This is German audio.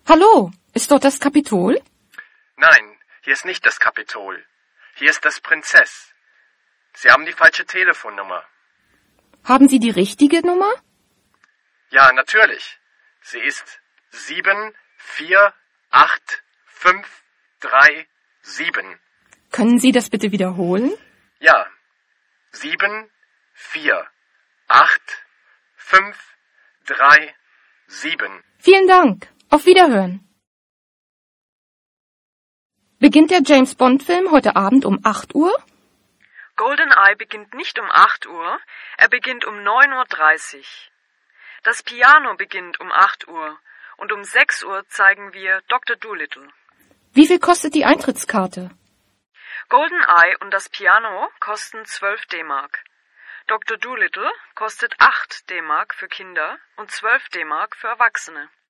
Hallo, ist dort das Kapitol? Nein, hier ist nicht das Kapitol. Hier ist das Prinzess. Sie haben die falsche Telefonnummer. Haben Sie die richtige Nummer? Ja, natürlich. Sie ist 7485337. Können Sie das bitte wiederholen? Ja, 7485337. Vielen Dank. Auf Wiederhören. Beginnt der James-Bond-Film heute Abend um 8 Uhr? GoldenEye beginnt nicht um 8 Uhr, er beginnt um 9:30 Uhr. Das Piano beginnt um 8 Uhr und um 6 Uhr zeigen wir Dr. Dolittle. Wie viel kostet die Eintrittskarte? GoldenEye und das Piano kosten 12 D-Mark. Dr. Dolittle kostet 8 D-Mark für Kinder und 12 D-Mark für Erwachsene.